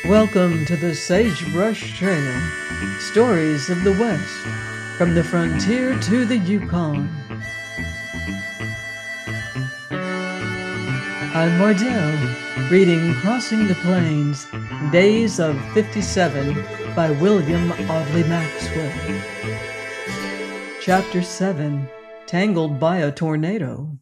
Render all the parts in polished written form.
Welcome to the Sagebrush Trail, stories of the West, from the frontier to the Yukon. I'm Mardell, reading Crossing the Plains, Days of 57 by William Audley Maxwell. Chapter 7, Tangled by a Tornado.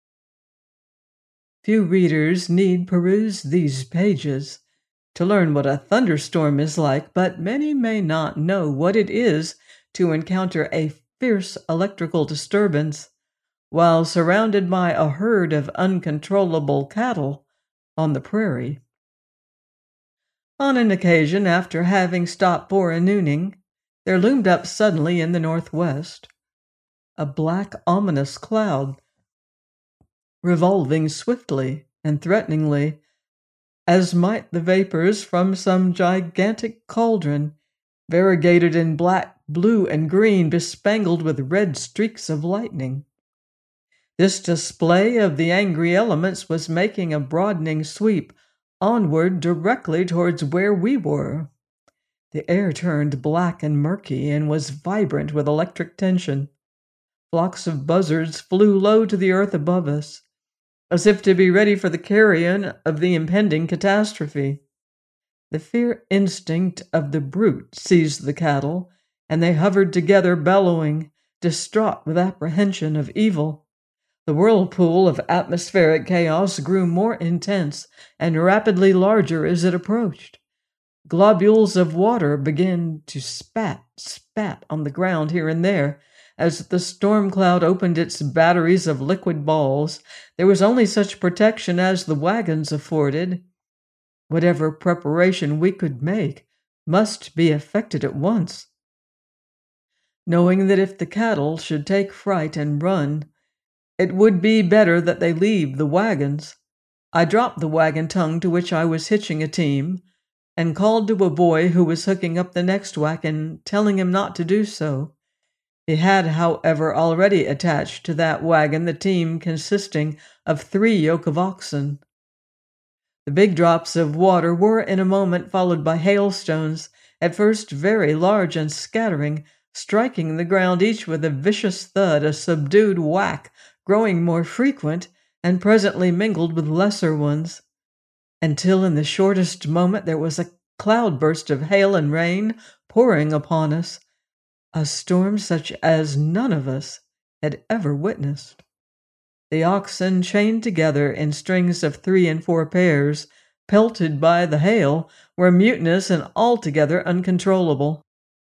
Few readers need peruse these pages to learn what a thunderstorm is like, but many may not know what it is to encounter a fierce electrical disturbance while surrounded by a herd of uncontrollable cattle on the prairie. On an occasion, after having stopped for a nooning, there loomed up suddenly in the northwest a black, ominous cloud, revolving swiftly and threateningly, as might the vapors from some gigantic cauldron, variegated in black, blue, and green, bespangled with red streaks of lightning. This display of the angry elements was making a broadening sweep onward directly towards where we were. The air turned black and murky and was vibrant with electric tension. Flocks of buzzards flew low to the earth above us, as if to be ready for the carrion of the impending catastrophe. The fear instinct of the brute seized the cattle, and they hovered together, bellowing, distraught with apprehension of evil. The whirlpool of atmospheric chaos grew more intense and rapidly larger as it approached. Globules of water began to spat on the ground here and there, as the storm cloud opened its batteries of liquid balls. There was only such protection as the wagons afforded. Whatever preparation we could make must be effected at once. Knowing that if the cattle should take fright and run, it would be better that they leave the wagons, I dropped the wagon tongue to which I was hitching a team, and called to a boy who was hooking up the next wagon, telling him not to do so. He had, however, already attached to that wagon the team consisting of 3 yoke of oxen. The big drops of water were in a moment followed by hailstones, at first very large and scattering, striking the ground each with a vicious thud, a subdued whack, growing more frequent, and presently mingled with lesser ones, until in the shortest moment there was a cloudburst of hail and rain pouring upon us, a storm such as none of us had ever witnessed. The oxen, chained together in strings of 3 and 4 pairs, pelted by the hail, were mutinous and altogether uncontrollable.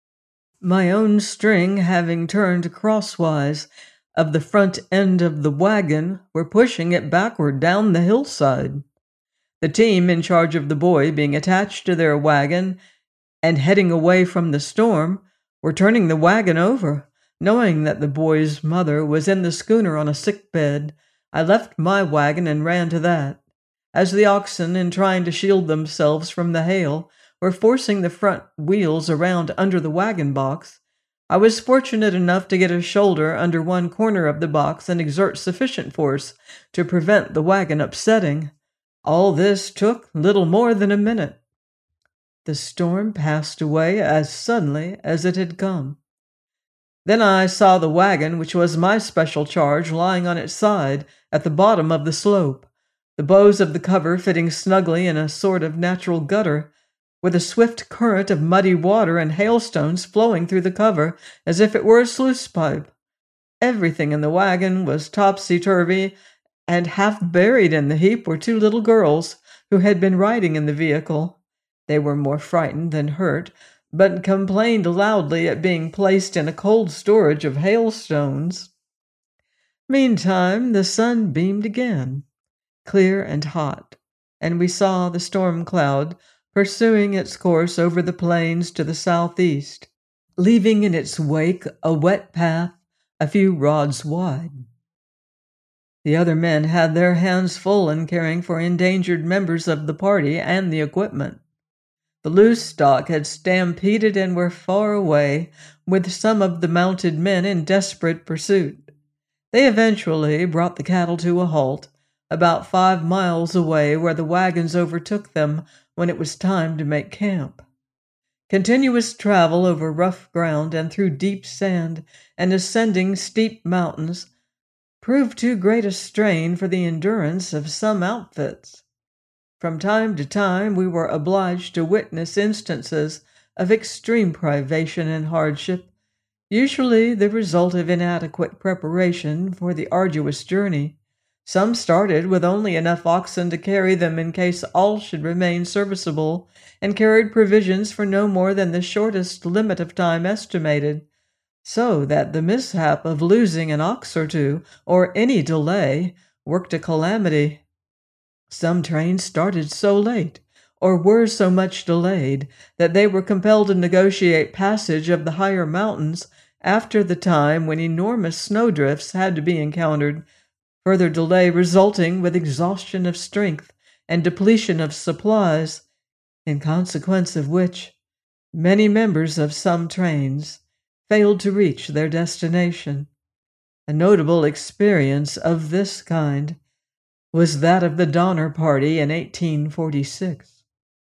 My own string, having turned crosswise of the front end of the wagon, were pushing it backward down the hillside. The team, in charge of the boy, being attached to their wagon and heading away from the storm, were turning the wagon over. Knowing that the boy's mother was in the schooner on a sick bed, I left my wagon and ran to that. As the oxen, in trying to shield themselves from the hail, were forcing the front wheels around under the wagon box, I was fortunate enough to get a shoulder under one corner of the box and exert sufficient force to prevent the wagon upsetting. All this took little more than a minute. The storm passed away as suddenly as it had come. Then I saw the wagon, which was my special charge, lying on its side at the bottom of the slope, the bows of the cover fitting snugly in a sort of natural gutter, with a swift current of muddy water and hailstones flowing through the cover as if it were a sluice pipe. Everything in the wagon was topsy-turvy, and half buried in the heap were 2 little girls who had been riding in the vehicle. They were more frightened than hurt, but complained loudly at being placed in a cold storage of hailstones. Meantime, the sun beamed again, clear and hot, and we saw the storm cloud pursuing its course over the plains to the southeast, leaving in its wake a wet path a few rods wide. The other men had their hands full in caring for endangered members of the party and the equipment. The loose stock had stampeded and were far away, with some of the mounted men in desperate pursuit. They eventually brought the cattle to a halt, about 5 miles away, where the wagons overtook them when it was time to make camp. Continuous travel over rough ground and through deep sand and ascending steep mountains proved too great a strain for the endurance of some outfits. From time to time, we were obliged to witness instances of extreme privation and hardship, usually the result of inadequate preparation for the arduous journey. Some started with only enough oxen to carry them in case all should remain serviceable, and carried provisions for no more than the shortest limit of time estimated, so that the mishap of losing an ox or two, or any delay, worked a calamity. Some trains started so late, or were so much delayed, that they were compelled to negotiate passage of the higher mountains after the time when enormous snowdrifts had to be encountered, further delay resulting with exhaustion of strength and depletion of supplies, in consequence of which many members of some trains failed to reach their destination. A notable experience of this kind was that of the Donner Party in 1846.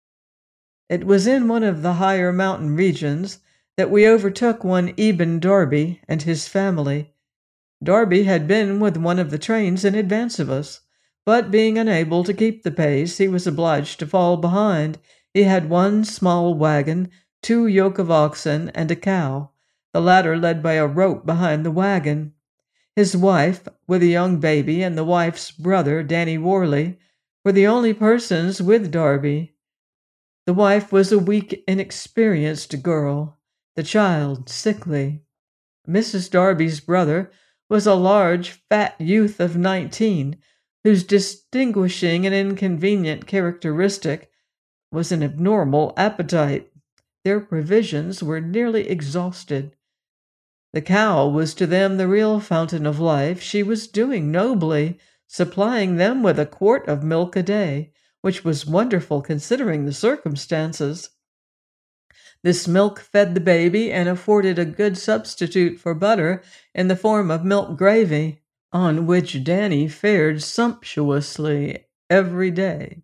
It was in one of the higher mountain regions that we overtook one Eben Darby and his family. Darby had been with one of the trains in advance of us, but being unable to keep the pace, he was obliged to fall behind. He had one small wagon, 2 yoke of oxen, and a cow, the latter led by a rope behind the wagon. His wife, with a young baby, and the wife's brother, Danny Worley, were the only persons with Darby. The wife was a weak, inexperienced girl, the child sickly. Mrs. Darby's brother was a large, fat youth of 19, whose distinguishing and inconvenient characteristic was an abnormal appetite. Their provisions were nearly exhausted. The cow was to them the real fountain of life. She was doing nobly, supplying them with a quart of milk a day, which was wonderful considering the circumstances. This milk fed the baby and afforded a good substitute for butter in the form of milk gravy, on which Danny fared sumptuously every day.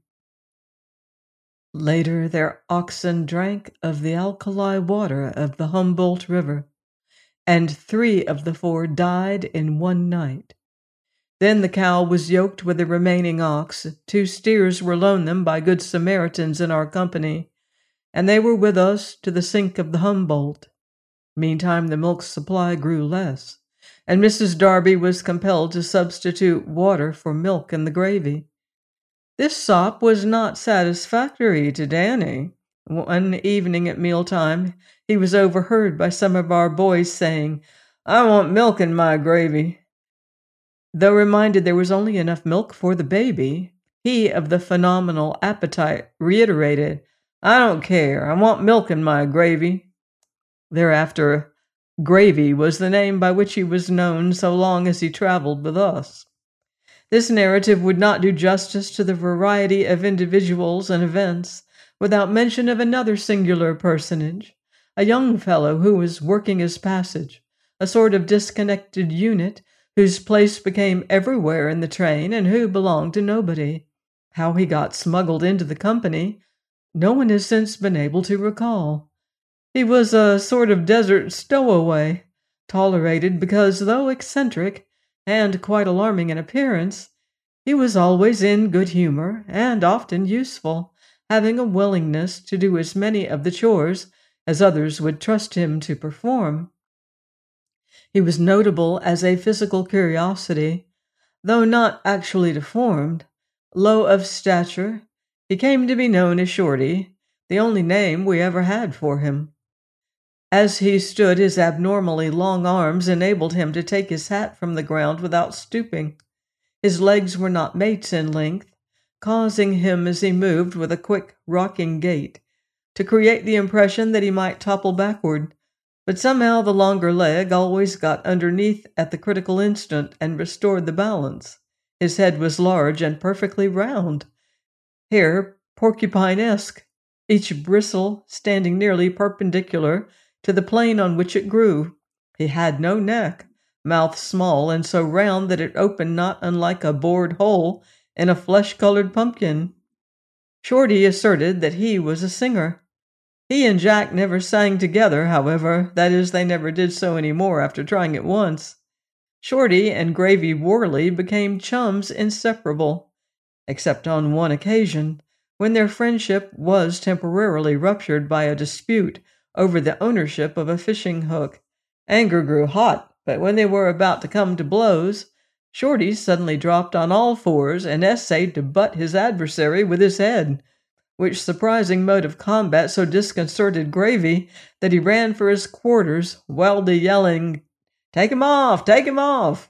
Later, their oxen drank of the alkali water of the Humboldt River, and 3 of the 4 died in one night. Then the cow was yoked with the remaining ox. 2 steers were loaned them by good Samaritans in our company, and they were with us to the sink of the Humboldt. Meantime, the milk supply grew less, and Mrs. Darby was compelled to substitute water for milk in the gravy. This sop was not satisfactory to Danny. One evening at mealtime, he was overheard by some of our boys saying, "I want milk in my gravy." Though reminded there was only enough milk for the baby, he of the phenomenal appetite reiterated, "I don't care, I want milk in my gravy." Thereafter, Gravy was the name by which he was known so long as he traveled with us. This narrative would not do justice to the variety of individuals and events without mention of another singular personage, a young fellow who was working his passage, a sort of disconnected unit whose place became everywhere in the train and who belonged to nobody. How he got smuggled into the company, no one has since been able to recall. He was a sort of desert stowaway, tolerated because, though eccentric and quite alarming in appearance, he was always in good humor and often useful, having a willingness to do as many of the chores as others would trust him to perform. He was notable as a physical curiosity, though not actually deformed. Low of stature, he came to be known as Shorty, the only name we ever had for him. As he stood, his abnormally long arms enabled him to take his hat from the ground without stooping. His legs were not mates in length, causing him, as he moved with a quick, rocking gait, to create the impression that he might topple backward, but somehow the longer leg always got underneath at the critical instant and restored the balance. His head was large and perfectly round, hair porcupine-esque, each bristle standing nearly perpendicular to the plane on which it grew. He had no neck, mouth small and so round that it opened not unlike a bored hole in a flesh-colored pumpkin. Shorty asserted that he was a singer. He and Jack never sang together, however, that is, they never did so any more after trying it once. Shorty and Gravy Worley became chums inseparable, except on one occasion, when their friendship was temporarily ruptured by a dispute over the ownership of a fishing hook. Anger grew hot, but when they were about to come to blows, Shorty suddenly dropped on all fours and essayed to butt his adversary with his head, which surprising mode of combat so disconcerted Gravy that he ran for his quarters, wildly yelling, "Take him off! Take him off!"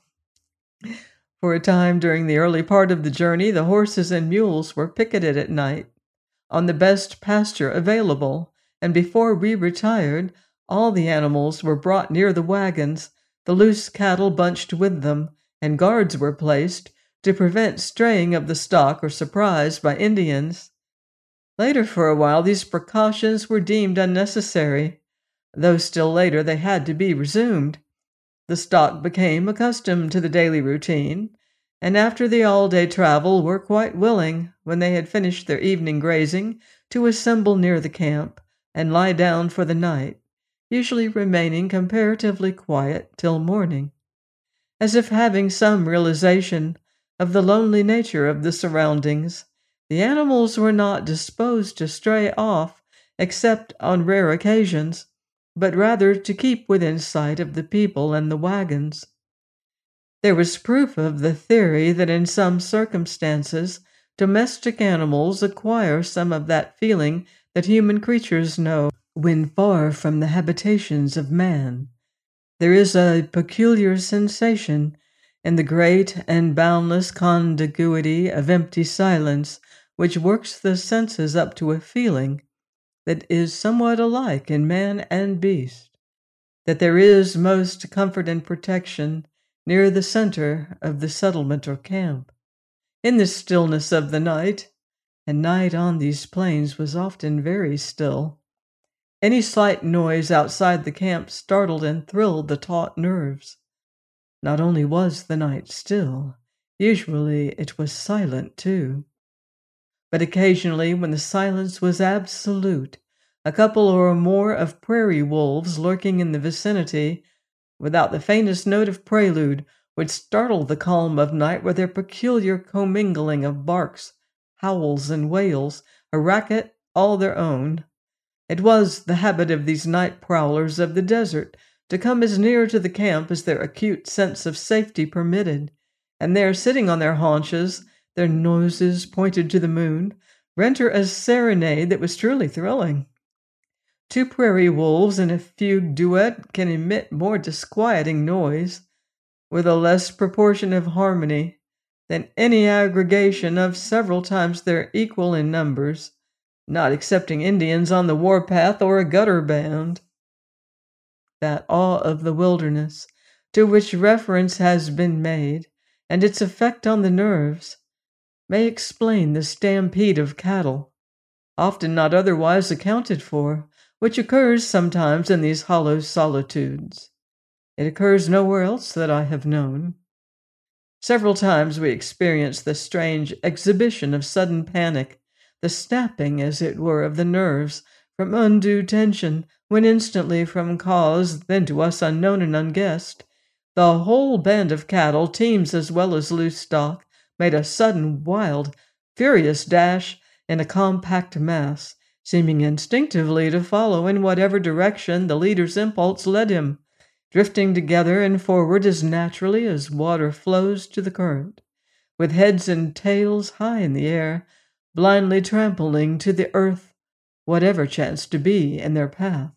For a time during the early part of the journey, the horses and mules were picketed at night on the best pasture available, and before we retired, all the animals were brought near the wagons, the loose cattle bunched with them, and guards were placed to prevent straying of the stock or surprise by Indians. Later, for a while, these precautions were deemed unnecessary, though still later they had to be resumed. The stock became accustomed to the daily routine, and after the all-day travel were quite willing, when they had finished their evening grazing, to assemble near the camp and lie down for the night, usually remaining comparatively quiet till morning, as if having some realization of the lonely nature of the surroundings. The animals were not disposed to stray off except on rare occasions, but rather to keep within sight of the people and the wagons. There was proof of the theory that in some circumstances domestic animals acquire some of that feeling that human creatures know when far from the habitations of man. There is a peculiar sensation in the great and boundless contiguity of empty silence which works the senses up to a feeling that is somewhat alike in man and beast, that there is most comfort and protection near the center of the settlement or camp, in the stillness of the night, and night on these plains was often very still. Any slight noise outside the camp startled and thrilled the taut nerves. Not only was the night still, usually it was silent too. But occasionally, when the silence was absolute, a couple or more of prairie wolves lurking in the vicinity, without the faintest note of prelude, would startle the calm of night with their peculiar commingling of barks, howls, and wails, a racket all their own. It was the habit of these night prowlers of the desert to come as near to the camp as their acute sense of safety permitted, and there, sitting on their haunches, their noses pointed to the moon, render a serenade that was truly thrilling. Two prairie wolves in a fugue duet can emit more disquieting noise, with a less proportion of harmony, than any aggregation of several times their equal in numbers, not excepting Indians on the warpath or a gutter band. That awe of the wilderness, to which reference has been made, and its effect on the nerves, may explain the stampede of cattle, often not otherwise accounted for, which occurs sometimes in these hollow solitudes. It occurs nowhere else that I have known. Several times we experienced the strange exhibition of sudden panic, the snapping, as it were, of the nerves from undue tension, when instantly, from cause then to us unknown and unguessed, the whole band of cattle, teams as well as loose stock, made a sudden, wild, furious dash in a compact mass, seeming instinctively to follow in whatever direction the leader's impulse led him, drifting together and forward as naturally as water flows to the current, with heads and tails high in the air, blindly trampling to the earth whatever chanced to be in their path.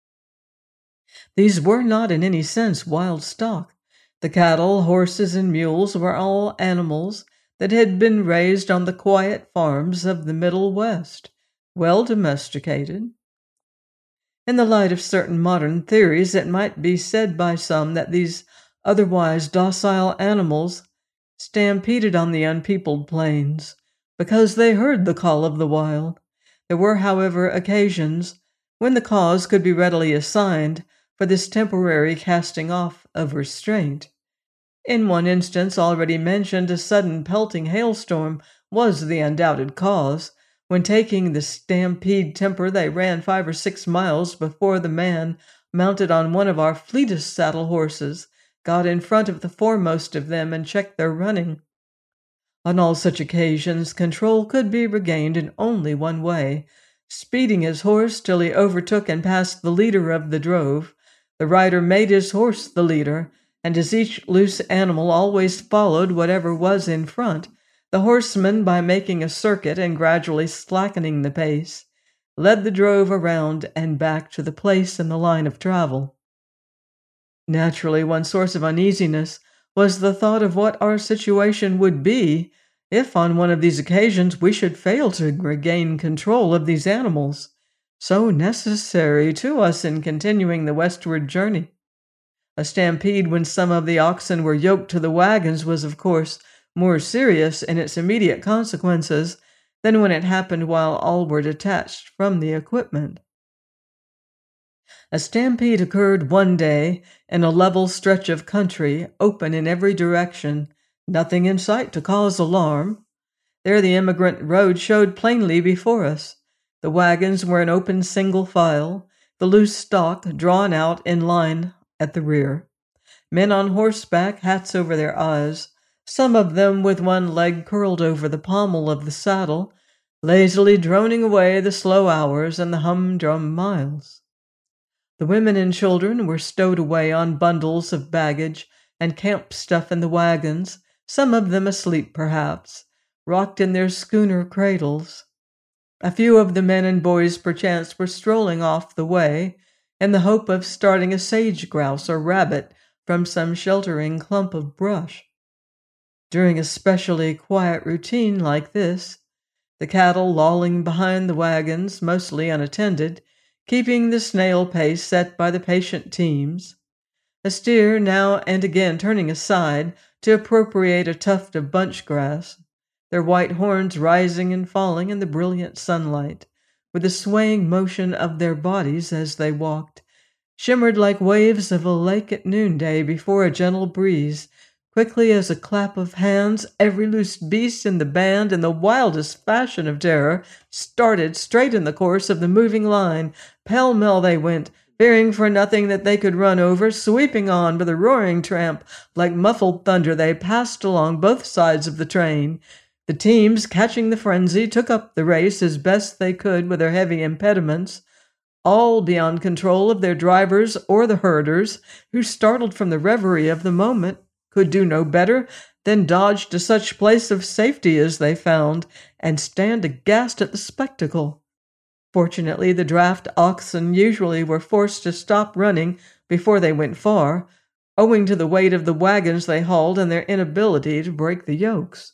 These were not in any sense wild stock. The cattle, horses, and mules were all animals that had been raised on the quiet farms of the Middle West, well domesticated. In the light of certain modern theories, it might be said by some that these otherwise docile animals stampeded on the unpeopled plains because they heard the call of the wild. There were, however, occasions when the cause could be readily assigned for this temporary casting off of restraint. In one instance already mentioned, a sudden pelting hailstorm was the undoubted cause, When taking the stampede temper, they ran 5 or 6 miles before the man, mounted on one of our fleetest saddle horses, got in front of the foremost of them and checked their running. On all such occasions, control could be regained in only one way: speeding his horse till he overtook and passed the leader of the drove. The rider made his horse the leader, and as each loose animal always followed whatever was in front, the horseman, by making a circuit and gradually slackening the pace, led the drove around and back to the place in the line of travel. Naturally, one source of uneasiness was the thought of what our situation would be if on one of these occasions we should fail to regain control of these animals, so necessary to us in continuing the westward journey. A stampede when some of the oxen were yoked to the wagons was, of course, more serious in its immediate consequences than when it happened while all were detached from the equipment. A stampede occurred one day in a level stretch of country, open in every direction, nothing in sight to cause alarm. There the emigrant road showed plainly before us. The wagons were in open single file, the loose stock drawn out in line at the rear. Men on horseback, hats over their eyes, some of them with one leg curled over the pommel of the saddle, lazily droning away the slow hours and the humdrum miles. The women and children were stowed away on bundles of baggage and camp stuff in the wagons, some of them asleep perhaps, rocked in their schooner cradles. A few of the men and boys perchance were strolling off the way in the hope of starting a sage-grouse or rabbit from some sheltering clump of brush. During a specially quiet routine like this, the cattle lolling behind the wagons, mostly unattended, keeping the snail pace set by the patient teams, a steer now and again turning aside to appropriate a tuft of bunch grass, their white horns rising and falling in the brilliant sunlight, with the swaying motion of their bodies as they walked, shimmered like waves of a lake at noonday before a gentle breeze. Quickly as a clap of hands, every loose beast in the band, in the wildest fashion of terror, started straight in the course of the moving line. Pell-mell they went, fearing for nothing that they could run over, sweeping on with a roaring tramp. Like muffled thunder they passed along both sides of the train. The teams, catching the frenzy, took up the race as best they could with their heavy impediments, all beyond control of their drivers or the herders, who, startled from the reverie of the moment, could do no better than dodge to such place of safety as they found, and stand aghast at the spectacle. Fortunately, the draft oxen usually were forced to stop running before they went far, owing to the weight of the wagons they hauled and their inability to break the yokes.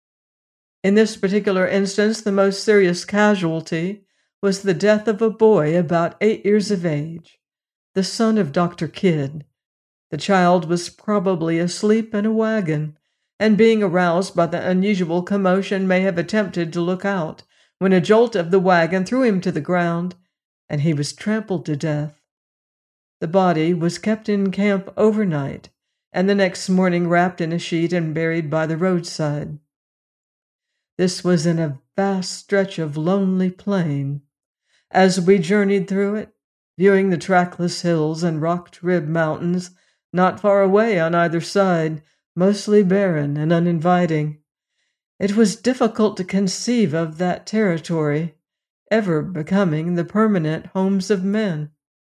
In this particular instance, the most serious casualty was the death of a boy about 8 years of age, the son of Dr. Kidd. The child was probably asleep in a wagon, and being aroused by the unusual commotion may have attempted to look out, when a jolt of the wagon threw him to the ground, and he was trampled to death. The body was kept in camp overnight, and the next morning wrapped in a sheet and buried by the roadside. This was in a vast stretch of lonely plain. As we journeyed through it, viewing the trackless hills and rock-ribbed mountains, not far away on either side, mostly barren and uninviting, it was difficult to conceive of that territory ever becoming the permanent homes of men.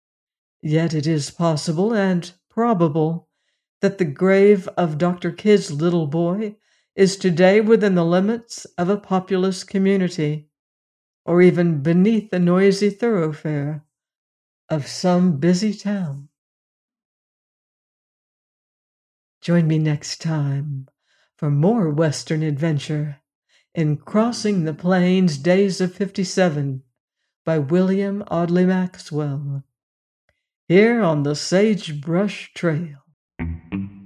Yet it is possible and probable that the grave of Dr. Kidd's little boy is today within the limits of a populous community, or even beneath the noisy thoroughfare of some busy town. Join me next time for more Western adventure in Crossing the Plains Days of 57 by William Audley Maxwell, here on the Sagebrush Trail.